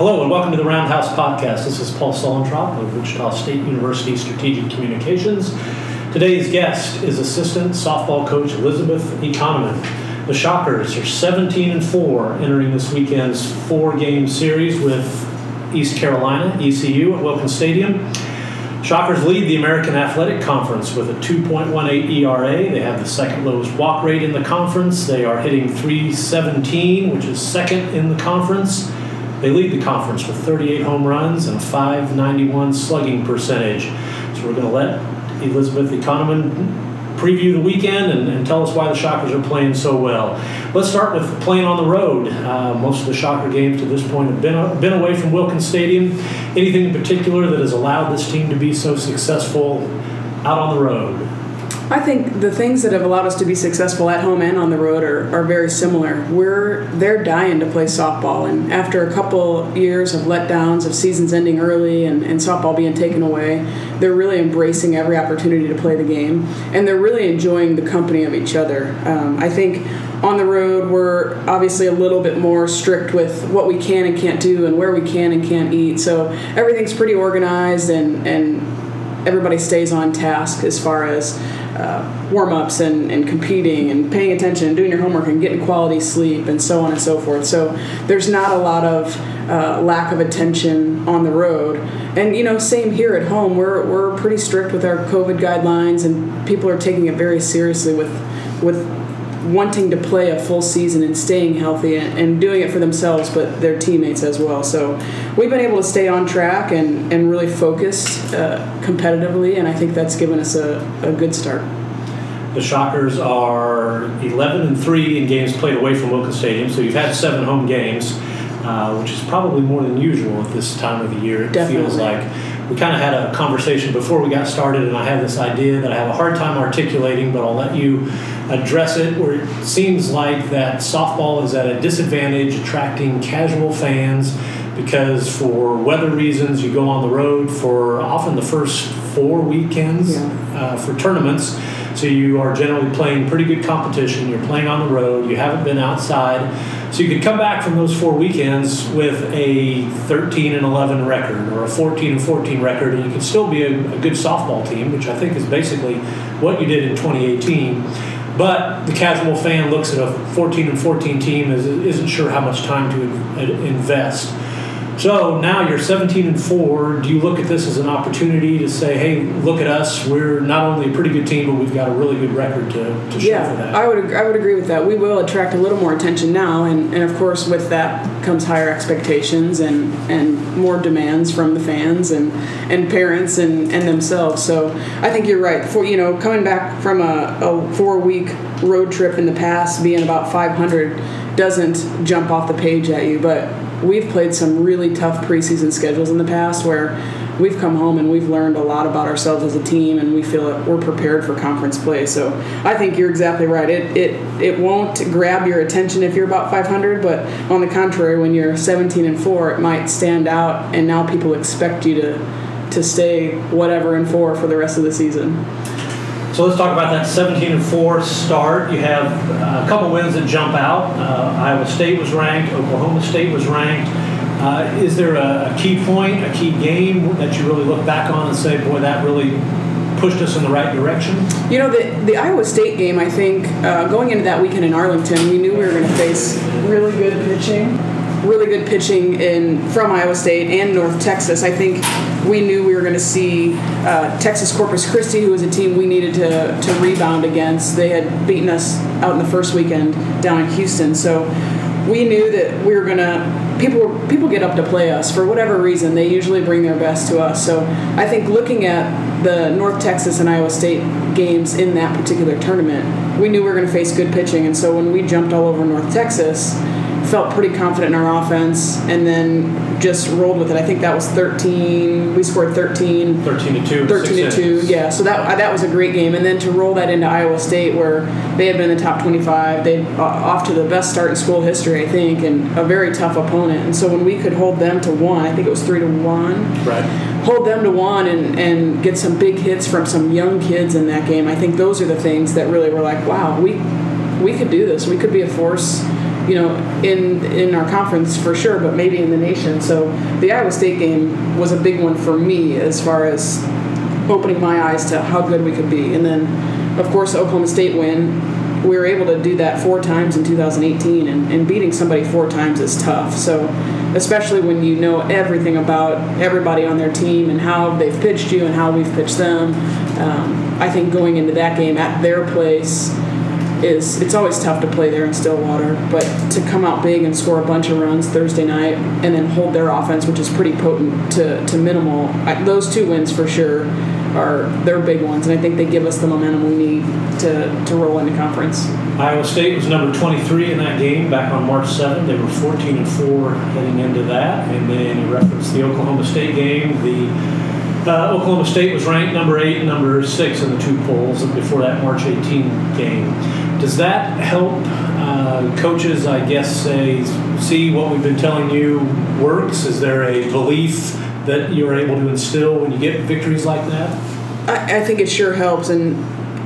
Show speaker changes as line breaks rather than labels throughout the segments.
Hello and welcome to the Roundhouse Podcast. This is Paul Solentrop of Wichita State University Strategic Communications. Today's guest is assistant softball coach Elizabeth Economan. The Shockers are 17-4 entering this weekend's 4-game series with East Carolina, ECU, at Wilkins Stadium. Shockers lead the American Athletic Conference with a 2.18 ERA. They have the second lowest walk rate in the conference. They are hitting .317, which is second in the conference. They lead the conference with 38 home runs and a .591 slugging percentage. So we're going to let Elizabeth Economan preview the weekend and tell us why the Shockers are playing so well. Let's start with playing on the road. Most of the Shocker games to this point have been away from Wilkins Stadium. Anything in particular that has allowed this team to be so successful out on the road?
I think the things that have allowed us to be successful at home and on the road are very similar. They're dying to play softball, and after a couple years of letdowns, of seasons ending early and softball being taken away, they're really embracing every opportunity to play the game, and they're really enjoying the company of each other. I think on the road, we're obviously a little bit more strict with what we can and can't do and where we can and can't eat, so everything's pretty organized and everybody stays on task as far as warm-ups and competing and paying attention and doing your homework and getting quality sleep and so on and so forth. So there's not a lot of lack of attention on the road. And, same here at home. We're pretty strict with our COVID guidelines, and people are taking it very seriously with wanting to play a full season and staying healthy and doing it for themselves, but their teammates as well. So we've been able to stay on track and really focused competitively, and I think that's given us a good start.
The Shockers are 11-3 in games played away from Wilkins Stadium, so you've had 7 home games, which is probably more than usual at this time of the year. It
Definitely.
Feels like we kind of had a conversation before we got started, and I have this idea that I have a hard time articulating, but I'll let you address it, where it seems like that softball is at a disadvantage attracting casual fans because for weather reasons you go on the road for often the first 4 weekends for tournaments. So you are generally playing pretty good competition. You're playing on the road. You haven't been outside. So you could come back from those 4 weekends with a 13-11 record or a 14-14 record, and you could still be a good softball team, which I think is basically what you did in 2018. But the casual fan looks at a 14-14 team and isn't sure how much time to invest. So now you're 17-4. Do you look at this as an opportunity to say, hey, look at us. We're not only a pretty good team, but we've got a really good record to show for that?
I would agree with that. We will attract a little more attention now, and of course with that comes higher expectations and more demands from the fans and parents and themselves. So I think you're right. Coming back from a 4-week road trip in the past, being about 500 doesn't jump off the page at you, but we've played some really tough preseason schedules in the past where we've come home and we've learned a lot about ourselves as a team, and we feel that we're prepared for conference play. So I think you're exactly right. It won't grab your attention if you're about 500, but on the contrary, when you're 17-4, it might stand out, and now people expect you to stay whatever and for the rest of the season.
So let's talk about that 17-4 start. You have a couple wins that jump out. Iowa State was ranked. Oklahoma State was ranked. Is there a key point, a key game that you really look back on and say, boy, that really pushed us in the right direction?
The Iowa State game, I think, going into that weekend in Arlington, we knew we were going to face really good pitching from Iowa State and North Texas. I think we knew we were going to see Texas Corpus Christi, who was a team we needed to rebound against. They had beaten us out in the first weekend down in Houston. So we knew that we were going to – people get up to play us. For whatever reason, they usually bring their best to us. So I think looking at the North Texas and Iowa State games in that particular tournament, we knew we were going to face good pitching. And so when we jumped all over North Texas – felt pretty confident in our offense, and then just rolled with it. I think that was 13. We scored 13.
13-2.
13-2. Yeah. So that was a great game. And then to roll that into Iowa State, where they had been in the top 25, they off to the best start in school history, I think, and a very tough opponent. And so when we could hold them to 1, I think it was 3-1.
Right.
Hold them to 1 and get some big hits from some young kids in that game. I think those are the things that really were like, wow, we could do this. We could be a force in our conference for sure, but maybe in the nation. So the Iowa State game was a big one for me as far as opening my eyes to how good we could be. And then, of course, the Oklahoma State win. We were able to do that 4 times in 2018, and beating somebody 4 times is tough. So especially when you know everything about everybody on their team and how they've pitched you and how we've pitched them, I think going into that game at their place it's always tough to play there in Stillwater, but to come out big and score a bunch of runs Thursday night and then hold their offense, which is pretty potent, to minimal, those 2 wins for sure they're big ones, and I think they give us the momentum we need to roll into conference.
Iowa State was number 23 in that game back on March 7th. They were 14-4 heading into that, and then you referenced the Oklahoma State game. Oklahoma State was ranked number 8 and number 6 in the 2 polls before that March 18 game. Does that help coaches, I guess, see what we've been telling you works? Is there a belief that you're able to instill when you get victories like that?
I think it sure helps, and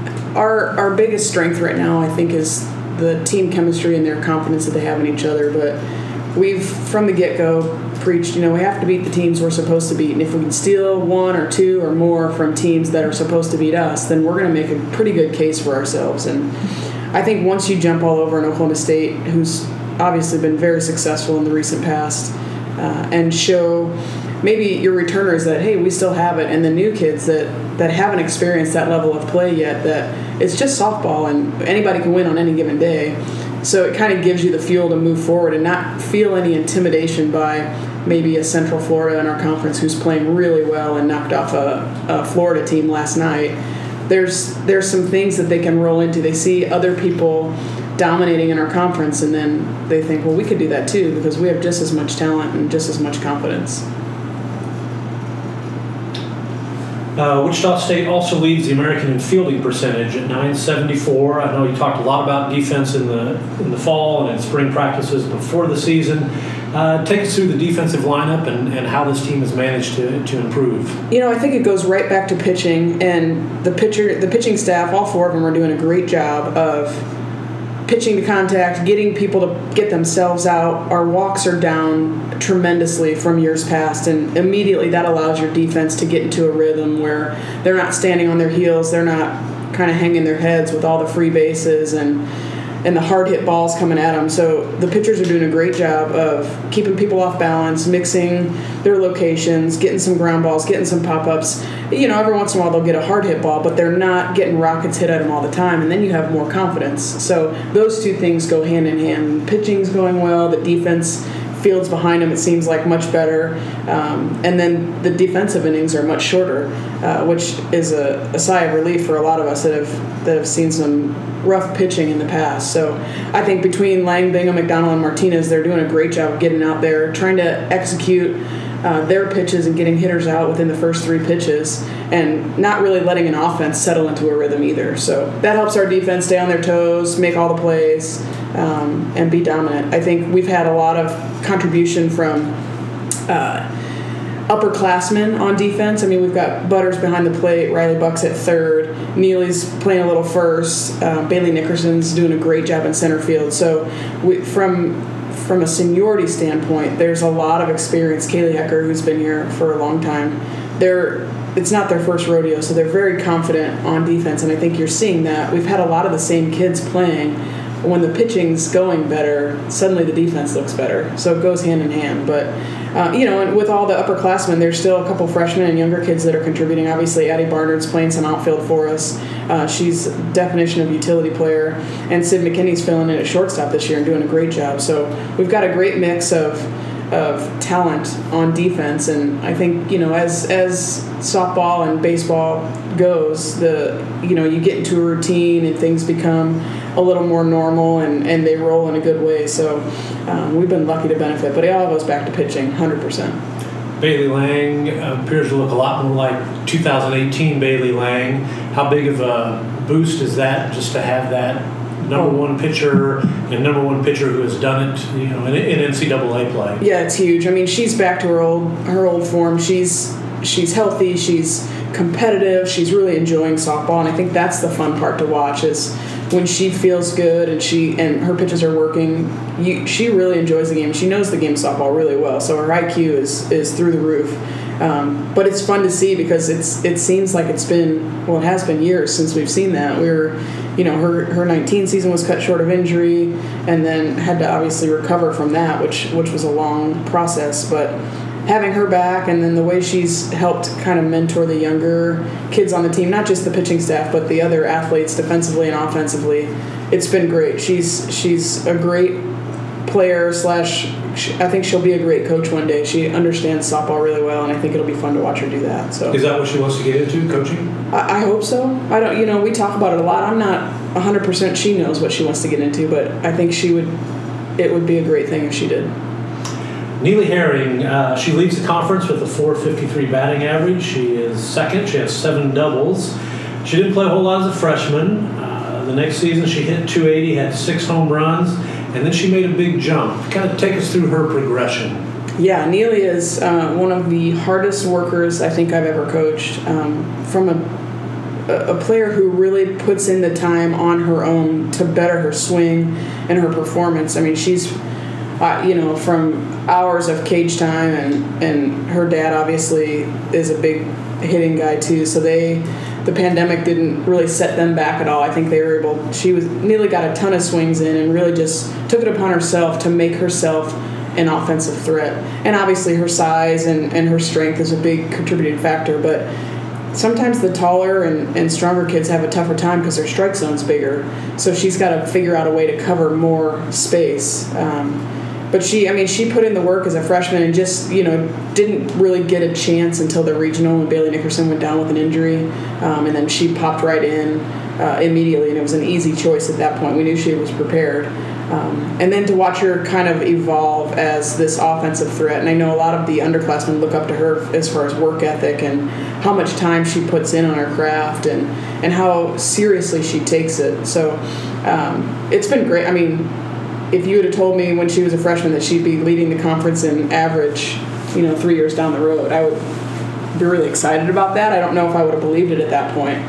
our biggest strength right now, I think, is the team chemistry and their confidence that they have in each other. But we've, from the get-go, preached, we have to beat the teams we're supposed to beat, and if we can steal 1 or 2 or more from teams that are supposed to beat us, then we're going to make a pretty good case for ourselves. And I think once you jump all over an Oklahoma State, who's obviously been very successful in the recent past, and show maybe your returners that, hey, we still have it, and the new kids that haven't experienced that level of play yet, that it's just softball and anybody can win on any given day. So it kind of gives you the fuel to move forward and not feel any intimidation by maybe a Central Florida in our conference who's playing really well and knocked off a Florida team last night. There's some things that they can roll into. They see other people dominating in our conference, and then they think, well, we could do that too because we have just as much talent and just as much confidence.
Wichita State also leads the American in fielding percentage at .974. I know you talked a lot about defense in the fall and in spring practices before the season. Take us through the defensive lineup and how this team has managed to improve.
I think it goes right back to pitching, and the pitching staff, all 4 of them are doing a great job of pitching to contact, getting people to get themselves out. Our walks are down tremendously from years past, and immediately that allows your defense to get into a rhythm where they're not standing on their heels, they're not kind of hanging their heads with all the free bases and the hard hit balls coming at them. So the pitchers are doing a great job of keeping people off balance, mixing their locations, getting some ground balls, getting some pop-ups. Every once in a while they'll get a hard hit ball, but they're not getting rockets hit at them all the time, and then you have more confidence. So those 2 things go hand in hand. Pitching's going well, the defense fields behind them, it seems like, much better. And then the defensive innings are much shorter, which is a sigh of relief for a lot of us that have seen some rough pitching in the past. So I think between Lang, Bingham, McDonald, and Martinez, they're doing a great job of getting out there, trying to execute their pitches and getting hitters out within the first 3 pitches and not really letting an offense settle into a rhythm either. So that helps our defense stay on their toes, make all the plays, and be dominant. I think we've had a lot of contribution from upperclassmen on defense. I mean, we've got Butters behind the plate, Riley Bucks at third, Neely's playing a little first, Bailey Nickerson's doing a great job in center field. So from a seniority standpoint, there's a lot of experience. Kaylee Hecker, who's been here for a long time, it's not their first rodeo, so they're very confident on defense, and I think you're seeing that. We've had a lot of the same kids playing. When the pitching's going better, suddenly the defense looks better. So it goes hand in hand. But, and with all the upperclassmen, there's still a couple freshmen and younger kids that are contributing. Obviously, Addie Barnard's playing some outfield for us. She's definition of utility player. And Sid McKinney's filling in at shortstop this year and doing a great job. So we've got a great mix of talent on defense. And I think, as softball and baseball goes, you get into a routine and things become a little more normal and they roll in a good way. So we've been lucky to benefit. But it all goes back to pitching, 100%.
Bailey Lang appears to look a lot more like 2018 Bailey Lang. How big of a boost is that just to have that number one pitcher who has done it, in NCAA play? Yeah,
it's huge. I mean, she's back to her old form. She's healthy. She's competitive. She's really enjoying softball, and I think that's the fun part to watch is when she feels good and her pitches are working, she really enjoys the game. She knows the game of softball really well, so her IQ is through the roof. But it's fun to see because it seems like it has been years since we've seen that. Her 19 season was cut short of injury, and then had to obviously recover from that, which was a long process. But having her back, and then the way she's helped kind of mentor the younger kids on the team, not just the pitching staff, but the other athletes defensively and offensively, it's been great. She's a great player / I think she'll be a great coach one day. She understands softball really well, and I think it'll be fun to watch her do that. So,
is that what she wants to get into, coaching?
I hope so. I don't. We talk about it a lot. I'm not 100% she knows what she wants to get into, but I think it would be a great thing if she did.
Neely Herring, she leads the conference with a .453 batting average. She is second. She has 7 doubles. She didn't play a whole lot as a freshman. The next season she hit .280, had 6 home runs, and then she made a big jump. Kind of take us through her progression.
Yeah, Neely is one of the hardest workers I think I've ever coached. From a player who really puts in the time on her own to better her swing and her performance. I mean, she's from hours of cage time, and her dad obviously is a big hitting guy too. So the pandemic didn't really set them back at all. I think Neely got a ton of swings in and really just took it upon herself to make herself an offensive threat. And obviously her size and her strength is a big contributing factor, but sometimes the taller and stronger kids have a tougher time because their strike zone's bigger. So she's got to figure out a way to cover more space. But she put in the work as a freshman and just, didn't really get a chance until the regional when Bailey Nickerson went down with an injury. And then she popped right in immediately, and it was an easy choice at that point. We knew she was prepared. And then to watch her kind of evolve as this offensive threat. And I know a lot of the underclassmen look up to her as far as work ethic and how much time she puts in on her craft and how seriously she takes it. So it's been great. I mean, if you would have told me when she was a freshman that she'd be leading the conference in average, 3 years down the road, I would be really excited about that. I don't know if I would have believed it at that point.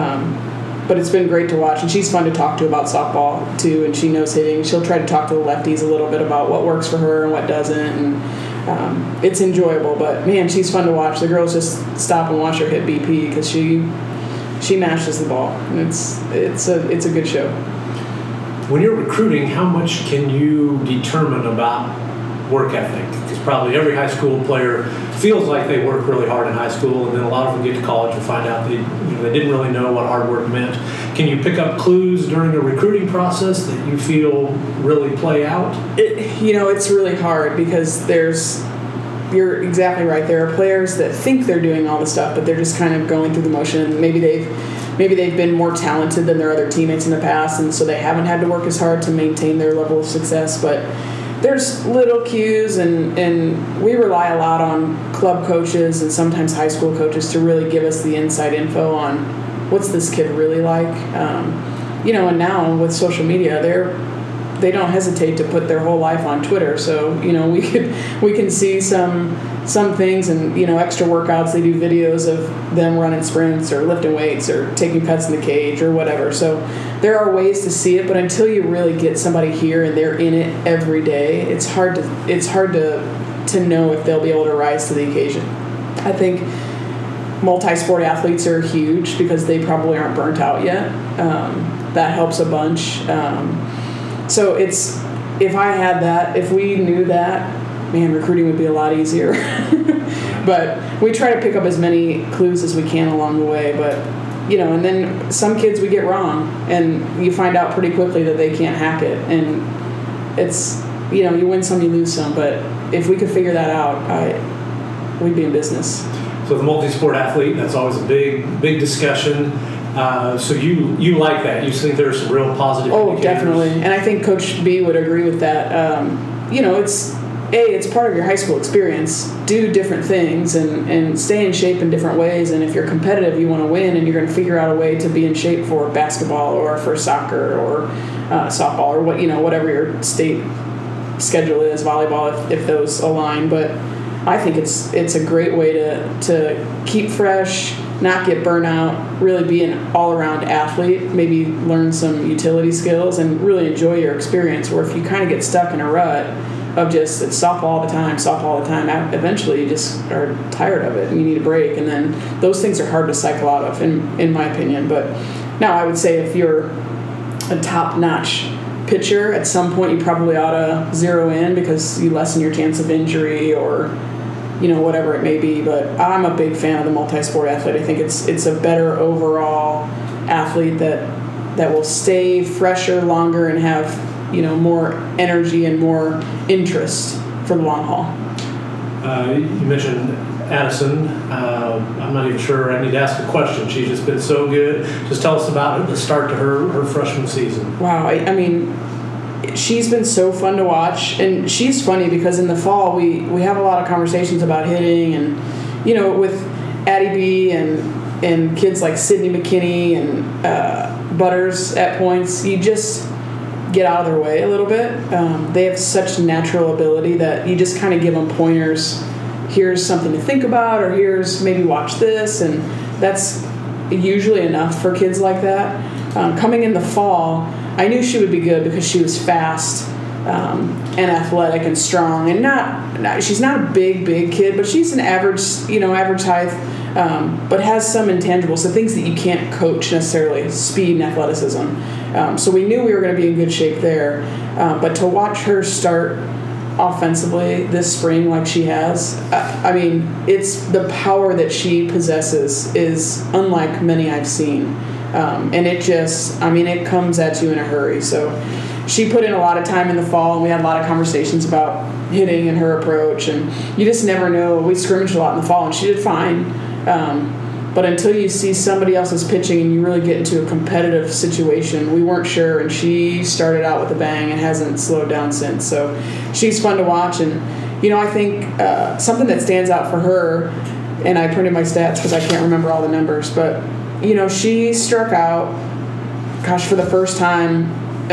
But it's been great to watch, and she's fun to talk to about softball too, and she knows hitting. She'll try to talk to the lefties a little bit about what works for her and what doesn't, and it's enjoyable. But man, she's fun to watch. The girls just stop and watch her hit BP because she mashes the ball, and it's a good show.
When you're recruiting, how much can you determine about work ethic? Because probably every high school player feels like they work really hard in high school, and then a lot of them get to college and find out they didn't really know what hard work meant. Can you pick up clues during a recruiting process that you feel really play out?
It's really hard because you're exactly right. There are players that think they're doing all the stuff, but they're just kind of going through the motion. Maybe they've been more talented than their other teammates in the past, and so they haven't had to work as hard to maintain their level of success. But there's little cues, and we rely a lot on club coaches and sometimes high school coaches to really give us the inside info on what's this kid really like. And now with social media, they don't hesitate to put their whole life on Twitter. So we can see some things, and extra workouts. They do videos of them running sprints or lifting weights or taking cuts in the cage or whatever. So there are ways to see it, but until you really get somebody here and they're in it every day, it's hard to know if they'll be able to rise to the occasion. I think multi-sport athletes are huge because they probably aren't burnt out yet. That helps a bunch. So if we knew that, man, recruiting would be a lot easier. But we try to pick up as many clues as we can along the way. But, and then some kids we get wrong, and you find out pretty quickly that they can't hack it. And it's, you win some, you lose some. But if we could figure that out, we'd be in business.
So the multi-sport athlete, that's always a big discussion. So you like that? You think there's some real positive indicators?
Definitely. And I think Coach B would agree with that. It's part of your high school experience. Do different things and stay in shape in different ways. And if you're competitive, you want to win, and you're going to figure out a way to be in shape for basketball or for soccer or softball or whatever your state schedule is, volleyball if those align. But I think it's a great way to keep fresh, not get burnout, really be an all-around athlete, maybe learn some utility skills, and really enjoy your experience. Or if you kind of get stuck in a rut of just it's softball all the time, eventually you just are tired of it and you need a break. And then those things are hard to cycle out of, in my opinion. But now I would say if you're a top-notch pitcher, at some point you probably ought to zero in because you lessen your chance of injury or whatever it may be. But I'm a big fan of the multi-sport athlete. I think it's a better overall athlete that will stay fresher longer and have more energy and more interest for the long haul.
You mentioned Addison. I'm not even sure I need to ask a question. She's just been so good. Just tell us about the start to her freshman season.
Wow. I mean, she's been so fun to watch. And she's funny because in the fall we have a lot of conversations about hitting and, with Addie B and kids like Sydney McKinney and Butters at points, you just get out of their way a little bit. They have such natural ability that you just kind of give them pointers. Here's something to think about, or here's maybe watch this, and that's usually enough for kids like that. Coming in the fall, I knew she would be good because she was fast and athletic and strong, and she's not a big kid, but she's an average height, but has some intangibles, so things that you can't coach necessarily, speed and athleticism. So we knew we were going to be in good shape there, but to watch her start offensively this spring like she has, I mean, it's the power that she possesses is unlike many I've seen, and it comes at you in a hurry. So she put in a lot of time in the fall, and we had a lot of conversations about hitting and her approach, and you just never know. We scrimmaged a lot in the fall, and she did fine, but until you see somebody else's pitching and you really get into a competitive situation, we weren't sure, and she started out with a bang and hasn't slowed down since. So she's fun to watch, and I think something that stands out for her, and I printed my stats because I can't remember all the numbers, but she struck out, for the first time.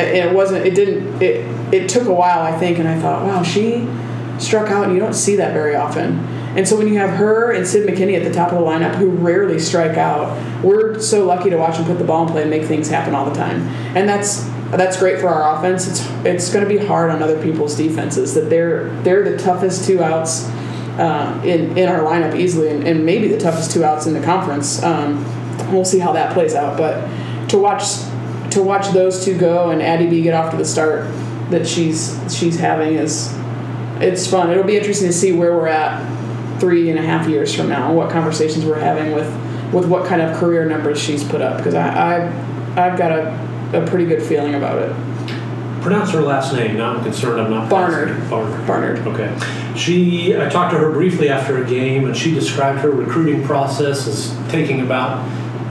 It took a while, I think, and I thought, wow, she struck out, and you don't see that very often. And so when you have her and Sid McKinney at the top of the lineup, who rarely strike out, we're so lucky to watch them put the ball in play and make things happen all the time. And that's great for our offense. It's going to be hard on other people's defenses that they're the toughest two outs in our lineup easily, and maybe the toughest two outs in the conference. We'll see how that plays out. But to watch those two go and Addie B get off to the start that she's having it's fun. It'll be interesting to see where we're at 3.5 years from now, what conversations we're having with what kind of career numbers she's put up, because I've got a pretty good feeling about it.
Pronounce her last name. Now I'm concerned I'm not
Barnard.
Barnard. Okay. I talked to her briefly after a game, and she described her recruiting process as taking about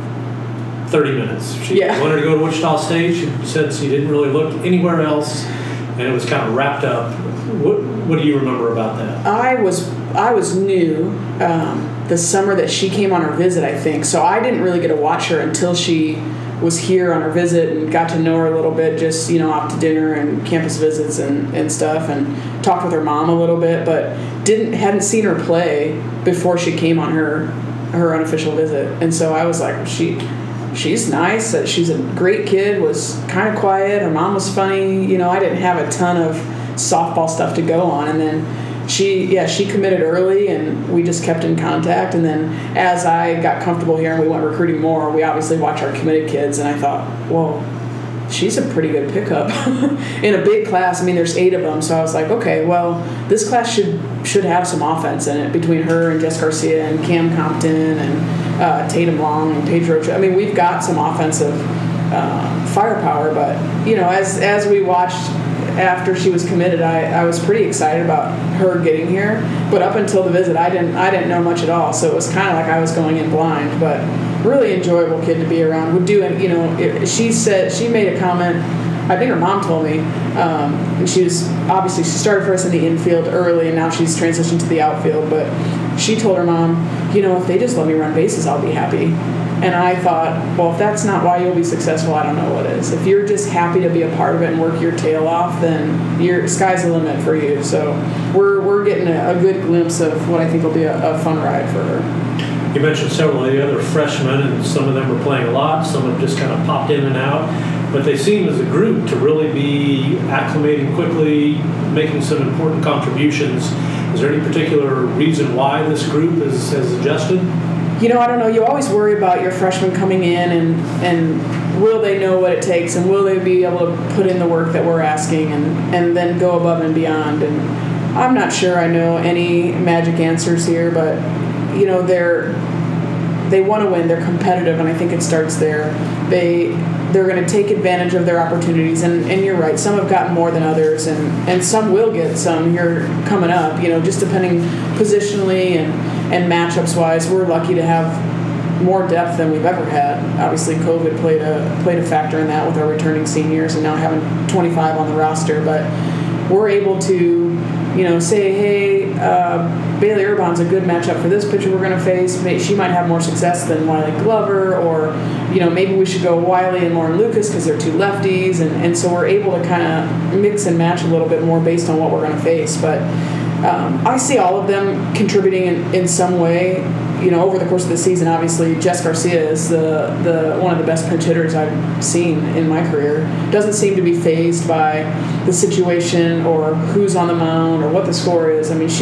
30 minutes. She wanted to go to Wichita State. She said she didn't really look anywhere else, and it was kind of wrapped up. What do you remember about that?
I was new the summer that she came on her visit, I think. So I didn't really get to watch her until she was here on her visit and got to know her a little bit, just, out to dinner and campus visits and stuff, and talked with her mom a little bit, but hadn't seen her play before she came on her unofficial visit. And so I was like, she's nice. She's a great kid, was kind of quiet. Her mom was funny. I didn't have a ton of softball stuff to go on. And then she committed early, and we just kept in contact. And then as I got comfortable here and we went recruiting more, we obviously watch our committed kids. And I thought, whoa, she's a pretty good pickup in a big class. I mean, there's 8 of them. So I was like, okay, well, this class should have some offense in it between her and Jess Garcia and Cam Compton and Tatum Long and Paige Rocha. I mean, we've got some offensive firepower, but as we watched after she was committed, I was pretty excited about her getting here. But up until the visit, I didn't know much at all, so it was kind of like I was going in blind. But really enjoyable kid to be around. Would do it. She said she made a comment. I think her mom told me, and she started for us in the infield early, and now she's transitioned to the outfield. But she told her mom, if they just let me run bases, I'll be happy. And I thought, well, if that's not why you'll be successful, I don't know what is. If you're just happy to be a part of it and work your tail off, then sky's the limit for you. So we're we're getting a good glimpse of what I think will be a fun ride for her.
You mentioned several of the other freshmen, and some of them are playing a lot. Some have just kind of popped in and out. But they seem as a group to really be acclimating quickly, making some important contributions. Is there any particular reason why this group has adjusted?
I don't know. You always worry about your freshmen coming in and will they know what it takes, and will they be able to put in the work that we're asking and then go above and beyond. And I'm not sure I know any magic answers here, but they want to win. They're competitive, and I think it starts there. They're going to take advantage of their opportunities, and you're right. Some have gotten more than others, and some will get some here coming up. Just depending positionally and matchups wise, we're lucky to have more depth than we've ever had. Obviously, COVID played a factor in that with our returning seniors, and now having 25 on the roster. But we're able to say, hey, Bailey Urban's a good matchup for this pitcher we're going to face. She might have more success than Wiley Glover, or maybe we should go Wiley and Lauren Lucas because they're two lefties, and so we're able to kind of mix and match a little bit more based on what we're going to face. But I see all of them contributing in some way. Over the course of the season, obviously, Jess Garcia is the one of the best pinch hitters I've seen in my career. Doesn't seem to be fazed by the situation or who's on the mound or what the score is. I mean,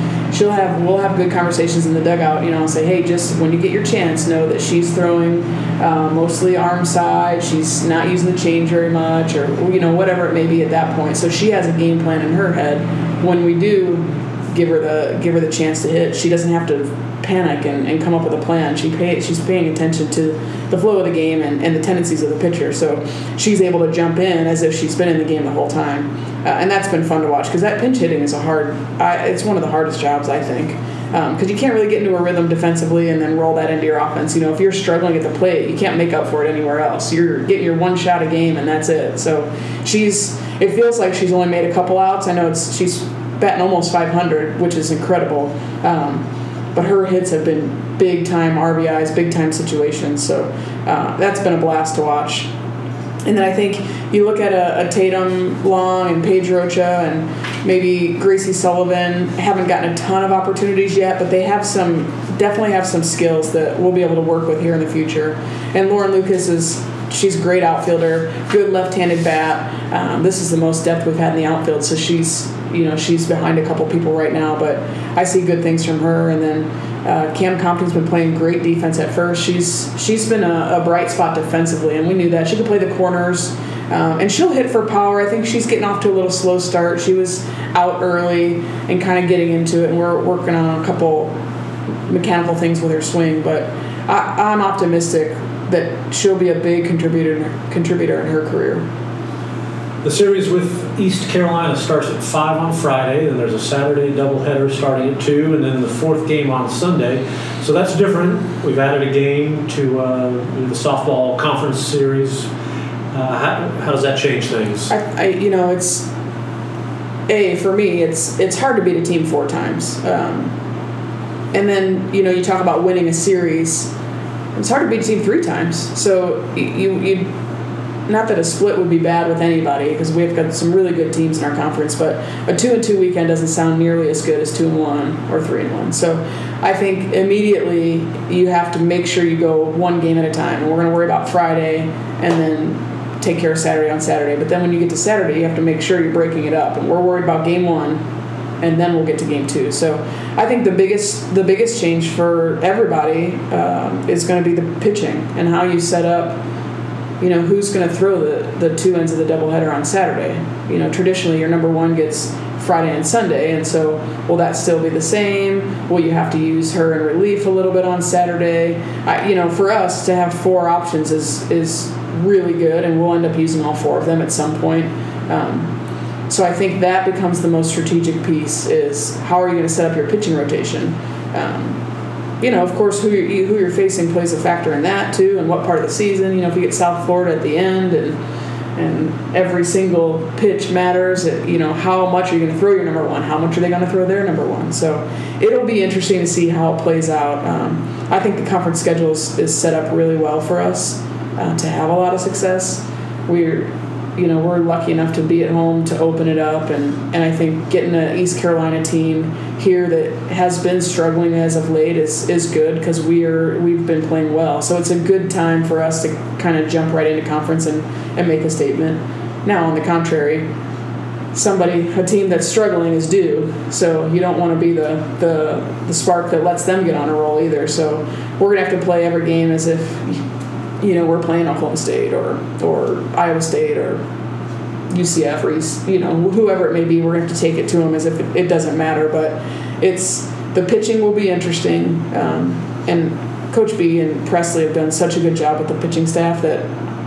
we'll have good conversations in the dugout. I'll say, hey, just when you get your chance, know that she's throwing mostly arm side. She's not using the change very much, or whatever it may be at that point. So she has a game plan in her head. When we do give her the chance to hit, she doesn't have to panic and come up with a plan. She's paying attention to the flow of the game and the tendencies of the pitcher. So she's able to jump in as if she's been in the game the whole time. And that's been fun to watch, because that pinch hitting is it's one of the hardest jobs, I think. Because you can't really get into a rhythm defensively and then roll that into your offense. If you're struggling at the plate, you can't make up for it anywhere else. You're getting your one shot a game, and that's it. So it feels like she's only made a couple outs. I know she's batting almost 500, which is incredible. But her hits have been big-time RBIs, big-time situations. So that's been a blast to watch. And then I think you look at a Tatum Long and Paige Rocha and maybe Gracie Sullivan haven't gotten a ton of opportunities yet, but they definitely have some skills that we'll be able to work with here in the future. And Lauren Lucas she's a great outfielder, good left-handed bat. This is the most depth we've had in the outfield, so she's behind a couple people right now, but I see good things from her. And then Cam Compton's been playing great defense at first. She's been a bright spot defensively, and we knew that. She could play the corners, and she'll hit for power. I think she's getting off to a little slow start. She was out early and kind of getting into it, and we're working on a couple mechanical things with her swing, but I'm optimistic that she'll be a big contributor in her career.
The series with East Carolina starts at 5 on Friday, and there's a Saturday doubleheader starting at 2, and then the fourth game on Sunday. So that's different. We've added a game to the softball conference series. How does that change things?
For me, it's hard to beat a team 4 times. And then, you talk about winning a series. It's hard to beat a team 3 times. So you not that a split would be bad with anybody, because we've got some really good teams in our conference, but a 2-2 weekend doesn't sound nearly as good as 2-1 or 3-1. So I think immediately you have to make sure you go one game at a time, and we're going to worry about Friday and then take care of Saturday on Saturday. But then when you get to Saturday, you have to make sure you're breaking it up, and we're worried about game 1, and then we'll get to game 2. So I think the biggest change for everybody is going to be the pitching and how you set up. Who's going to throw the 2 ends of the doubleheader on Saturday? Traditionally your number 1 gets Friday and Sunday, and so will that still be the same? Will you have to use her in relief a little bit on Saturday? For us to have 4 options is really good, and we'll end up using all 4 of them at some point. So I think that becomes the most strategic piece, is how are you going to set up your pitching rotation? Of course, who you're facing plays a factor in that too, and what part of the season. If you get South Florida at the end, and every single pitch matters. How much are you going to throw your number 1? How much are they going to throw their number 1? So it'll be interesting to see how it plays out. I think the conference schedule is set up really well for us to have a lot of success. we're lucky enough to be at home to open it up, and I think getting an East Carolina team here that has been struggling as of late is good because we've been playing well. So it's a good time for us to kind of jump right into conference and make a statement. Now, on the contrary, a team that's struggling is due, so you don't want to be the spark that lets them get on a roll either. So we're going to have to play every game as if we're playing Oklahoma State or Iowa State or UCF or whoever it may be. We're going to have to take it to them as if it doesn't matter. But the pitching will be interesting, and Coach B and Presley have done such a good job with the pitching staff that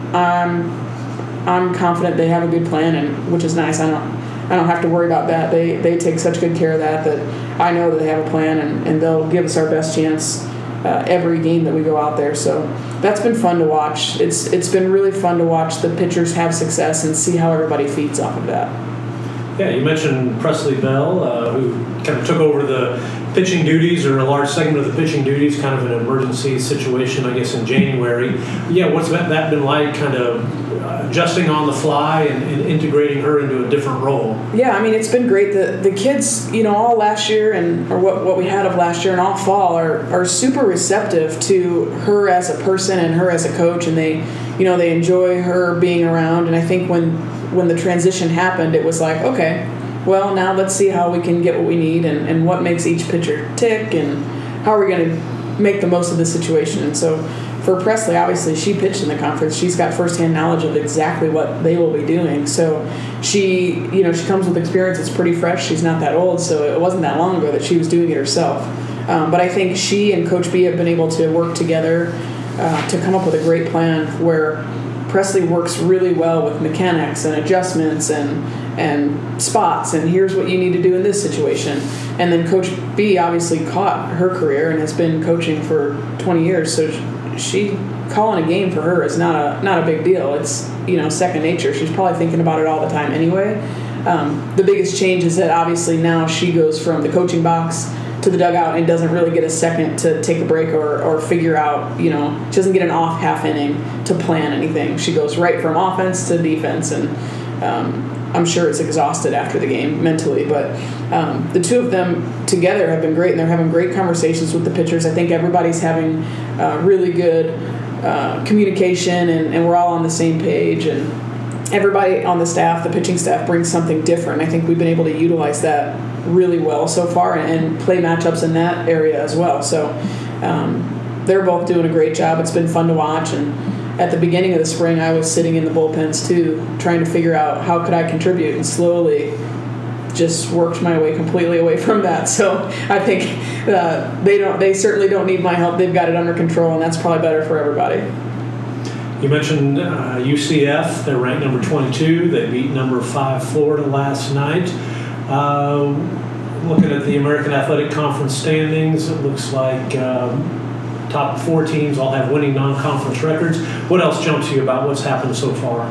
I'm confident they have a good plan, and which is nice. I don't have to worry about that. They take such good care of that I know that they have a plan, and they'll give us our best chance every game that we go out there. So that's been fun to watch. It's been really fun to watch the pitchers have success and see how everybody feeds off of that.
Yeah, you mentioned Presley Bell, who kind of took over the pitching duties, or a large segment of the pitching duties, kind of an emergency situation, I guess, in January. Yeah, what's that been like, kind of adjusting on the fly and integrating her into a different role?
Yeah, I mean, it's been great. The kids, all last year or what we had of last year and all fall are super receptive to her as a person and her as a coach, and they enjoy her being around. And I think when the transition happened, it was like, okay, well, now let's see how we can get what we need and what makes each pitcher tick and how are we going to make the most of the situation. And so for Presley, obviously, she pitched in the conference. She's got firsthand knowledge of exactly what they will be doing. So she comes with experience. It's pretty fresh. She's not that old, so it wasn't that long ago that she was doing it herself. But I think she and Coach B have been able to work together to come up with a great plan where Presley works really well with mechanics and adjustments and spots, and here's what you need to do in this situation. And then Coach B obviously caught her career and has been coaching for 20 years, so she calling a game for her is not a big deal. It's second nature. She's probably thinking about it all the time anyway. The biggest change is that obviously now she goes from the coaching box to the dugout and doesn't really get a second to take a break or figure out, she doesn't get an off half inning to plan anything. She goes right from offense to defense, and I'm sure it's exhausted after the game mentally, but the two of them together have been great, and they're having great conversations with the pitchers. I think everybody's having really good communication, and we're all on the same page, and everybody on the staff, the pitching staff, brings something different. I think we've been able to utilize that really well so far and play matchups in that area as well. So they're both doing a great job. It's been fun to watch, and at the beginning of the spring, I was sitting in the bullpens too, trying to figure out how could I contribute, and slowly just worked my way completely away from that. So I think they certainly don't need my help. They've got it under control, and that's probably better for everybody.
You mentioned UCF. They're ranked number 22. They beat number 5 Florida last night. Looking at the American Athletic Conference standings, it looks like top 4 teams all have winning non-conference records. What else jumps to you about what's happened so far?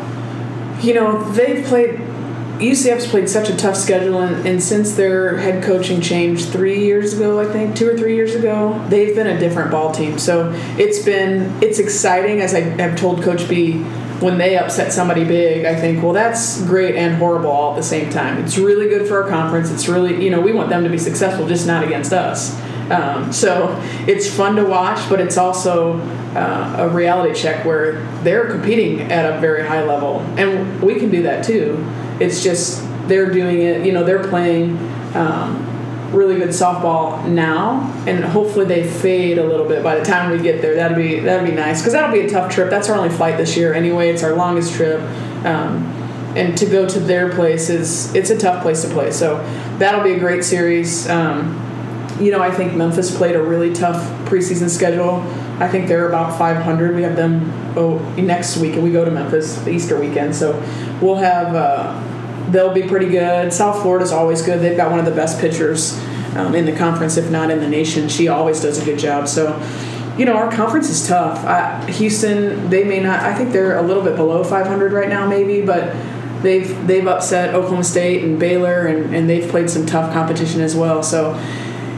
UCF's played such a tough schedule, and since their head coaching changed 3 years ago, I think, 2 or 3 years ago, they've been a different ball team. So it's exciting, as I have told Coach B, when they upset somebody big. I think, well, that's great and horrible all at the same time. It's really good for our conference. It's really, we want them to be successful, just not against us. So it's fun to watch, but it's also a reality check where they're competing at a very high level, and we can do that too. It's just they're doing it. They're playing really good softball now, and hopefully they fade a little bit by the time we get there. That'd be nice, because that'll be a tough trip. That's our only flight this year anyway. It's our longest trip, and to go to their place it's a tough place to play. So that'll be a great series. I think Memphis played a really tough preseason schedule. I think they're about 500. We have them next week, and we go to Memphis the Easter weekend. So we'll have they'll be pretty good. South Florida's always good. They've got one of the best pitchers in the conference, if not in the nation. She always does a good job. So, our conference is tough. Houston, they may not. I think they're a little bit below 500 right now, maybe, but they've upset Oklahoma State and Baylor, and they've played some tough competition as well. So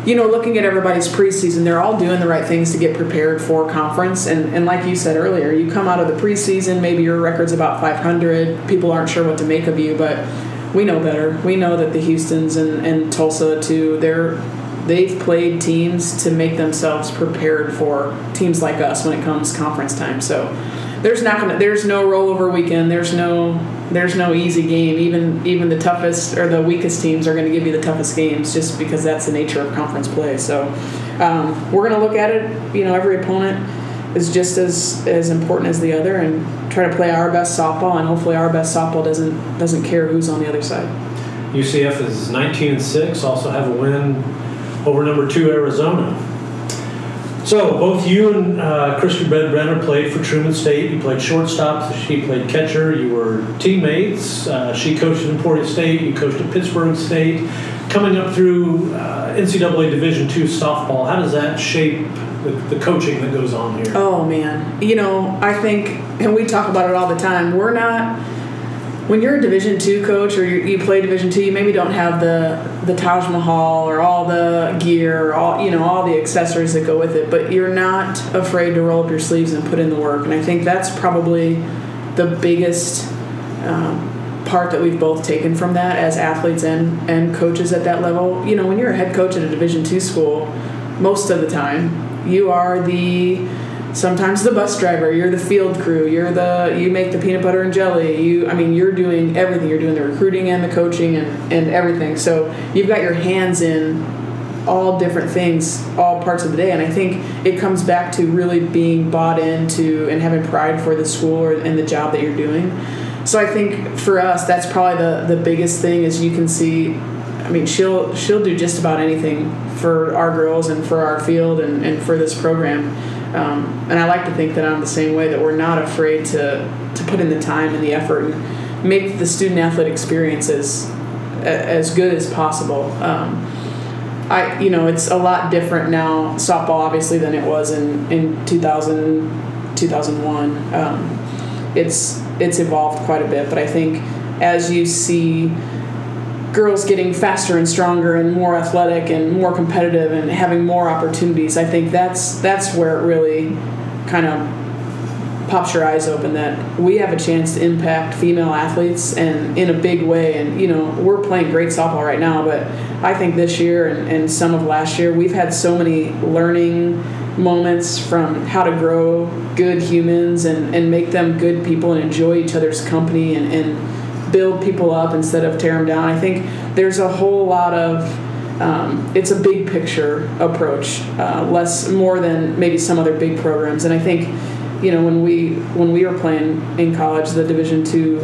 looking at everybody's preseason, they're all doing the right things to get prepared for conference. And like you said earlier, you come out of the preseason, maybe your record's about 500. People aren't sure what to make of you, but we know better. We know that the Houstons and Tulsa, too, they've played teams to make themselves prepared for teams like us when it comes conference time. So there's no rollover weekend. There's no easy game. Even the toughest or the weakest teams are going to give you the toughest games just because that's the nature of conference play. So we're going to look at it. Every opponent is just as important as the other, and try to play our best softball. And hopefully, our best softball doesn't care who's on the other side.
UCF is 19-6. Also have a win over number 2 Arizona. So both you and Christy Brenner played for Truman State. You played shortstop. She played catcher. You were teammates. She coached at Emporia State. You coached at Pittsburgh State. Coming up through NCAA Division II softball, how does that shape the coaching that goes on here?
Oh, man. I think, and we talk about it all the time, we're not, when you're a Division II coach or you play Division II, you maybe don't have the Taj Mahal or all the gear or all the accessories that go with it, but you're not afraid to roll up your sleeves and put in the work. And I think that's probably the biggest part that we've both taken from that as athletes and coaches at that level. When you're a head coach at a Division II school, most of the time, you are sometimes the bus driver, you're the field crew, you make the peanut butter and jelly, you're doing everything. You're doing the recruiting and the coaching and everything. So you've got your hands in all different things, all parts of the day. And I think it comes back to really being bought into and having pride for the school and the job that you're doing. So I think for us, that's probably the biggest thing is you can see, she'll do just about anything for our girls and for our field and for this program. And I like to think that I'm the same way, that we're not afraid to put in the time and the effort and make the student-athlete experience as good as possible. It's a lot different now, softball obviously, than it was in 2000, 2001. It's evolved quite a bit, but I think as you see girls getting faster and stronger and more athletic and more competitive and having more opportunities, I think that's where it really kind of pops your eyes open, that we have a chance to impact female athletes and in a big way. And we're playing great softball right now, but I think this year and some of last year we've had so many learning moments from how to grow good humans and make them good people and enjoy each other's company and build people up instead of tear them down. I think there's a whole lot of it's a big picture approach, more than maybe some other big programs. And I think when we were playing in college, the Division II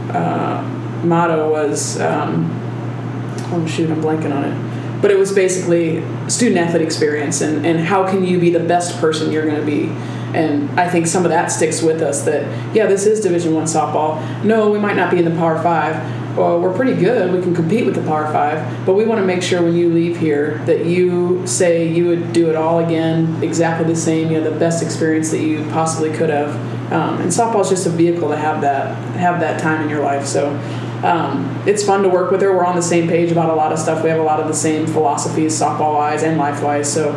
motto was I'm blanking on it, but it was basically student athlete experience and how can you be the best person you're going to be. And I think some of that sticks with us, that, this is Division I softball. No, we might not be in the Power 5. Well, we're pretty good. We can compete with the Power 5. But we want to make sure when you leave here that you say you would do it all again, exactly the same, the best experience that you possibly could have. And softball is just a vehicle to have that time in your life. So it's fun to work with her. We're on the same page about a lot of stuff. We have a lot of the same philosophies, softball-wise and life-wise. So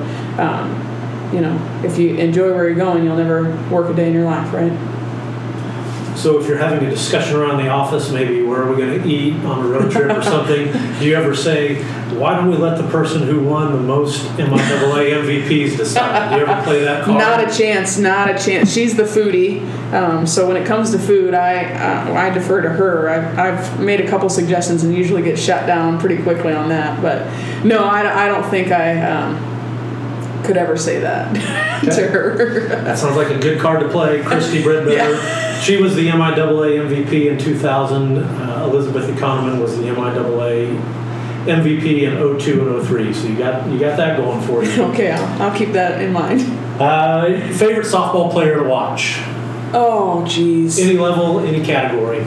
if you enjoy where you're going, you'll never work a day in your life, right?
So if you're having a discussion around the office, maybe where are we going to eat on a road trip or something, do you ever say, why don't we let the person who won the most MIAA MVPs decide? Do you ever play that card?
Not a chance. She's the foodie. So when it comes to food, I defer to her. I've made a couple suggestions and usually get shut down pretty quickly on that. But no, I don't think I could ever say that to her.
That sounds like a good card to play. Christy Brenner.
Yeah.
She was the MIAA MVP in 2000. Elizabeth Economan was the MIAA MVP in 02 and 03. So you got that going for you.
Okay, I'll keep that in mind.
Favorite softball player to watch?
Oh, geez.
Any level, any category.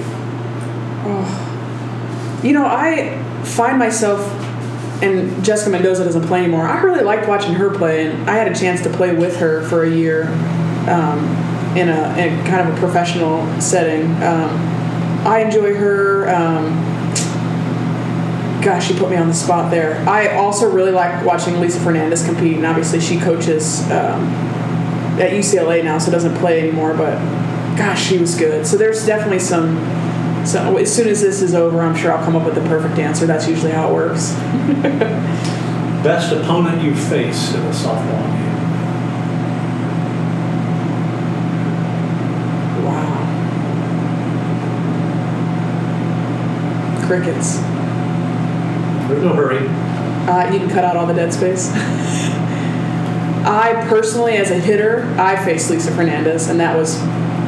I find myself, and Jessica Mendoza doesn't play anymore. I really liked watching her play, and I had a chance to play with her for a year in a kind of a professional setting. I enjoy her. Gosh, you put me on the spot there. I also really like watching Lisa Fernandez compete, and obviously she coaches at UCLA now, so doesn't play anymore, but gosh, she was good. So there's definitely some as soon as this is over, I'm sure I'll come up with the perfect answer. That's usually how it works.
Best opponent you've faced in a softball game?
Wow. Crickets.
There's no hurry.
You can cut out all the dead space. I personally, as a hitter, I faced Lisa Fernandez, and that was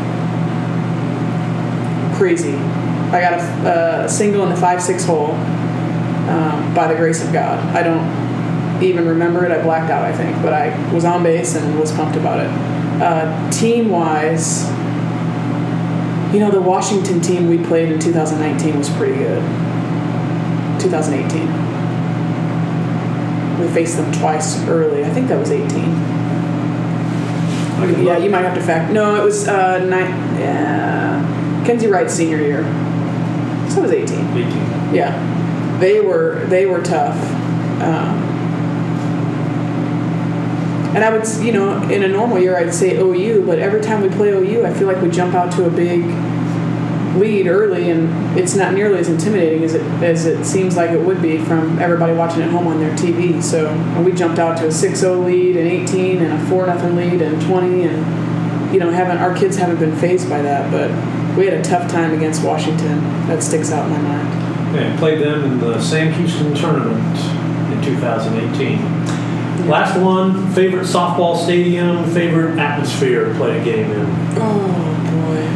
crazy. I got a single in the 5-6 hole by the grace of God. I don't even remember it. I blacked out, I think, but I was on base and was pumped about it. Team-wise, the Washington team we played in 2019 was pretty good. 2018. We faced them twice early. I think that was 18. Yeah, you might have to fact. No, it was Kenzie Wright's senior year. So it was 18.
18.
Yeah, they were tough. And I would, in a normal year, I'd say OU, but every time we play OU, I feel like we jump out to a big lead early, and it's not nearly as intimidating as it seems like it would be from everybody watching at home on their TV. So we jumped out to a 6-0 lead and 18 and a 4-0 lead and 20, and our kids haven't been fazed by that, but we had a tough time against Washington. That sticks out in my mind.
Yeah, played them in the Sam Houston tournament in 2018. Yeah. Last one, favorite softball stadium, favorite atmosphere to play a game in?
Oh, boy.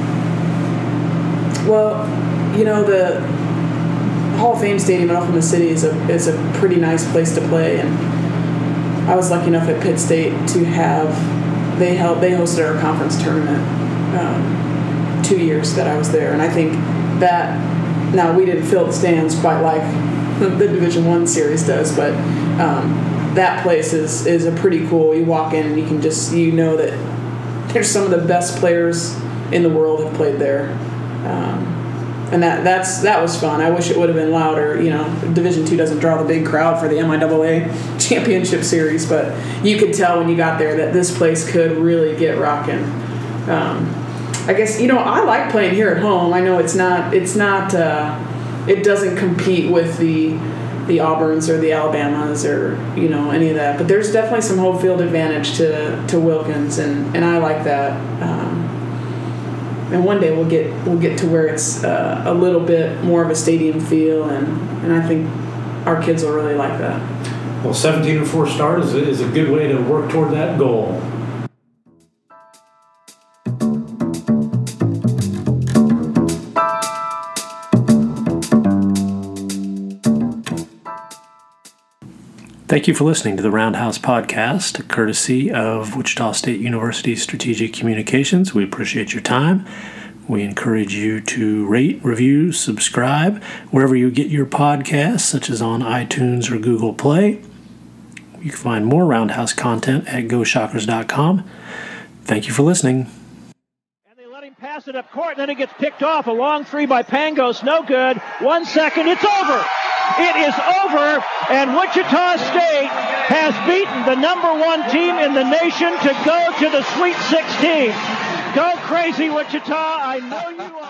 Well, the Hall of Fame Stadium in Oklahoma City is a pretty nice place to play, and I was lucky enough at Pitt State to have they hosted our conference tournament 2 years that I was there, and I think that now we didn't fill the stands quite like the Division I series does, but that place is a pretty cool. You walk in and you can just that there's some of the best players in the world have played there. And that was fun. I wish it would have been louder. Division II doesn't draw the big crowd for the MIAA championship series, but you could tell when you got there that this place could really get rocking. I guess I like playing here at home. I know it doesn't compete with the Auburns or the Alabamas or any of that, but there's definitely some home field advantage to Wilkins, and I like that. And one day we'll get to where it's a little bit more of a stadium feel, and I think our kids will really like that.
Well, 17-4 start is a good way to work toward that goal. Thank you for listening to the Roundhouse Podcast, courtesy of Wichita State University Strategic Communications. We appreciate your time. We encourage you to rate, review, subscribe wherever you get your podcasts, such as on iTunes or Google Play. You can find more Roundhouse content at GoShockers.com. Thank you for listening.
Pass it up court, and then it gets picked off. A long three by Pangos, no good. 1 second, it's over. It is over, and Wichita State has beaten the #1 team in the nation to go to the Sweet 16. Go crazy, Wichita. I know you are.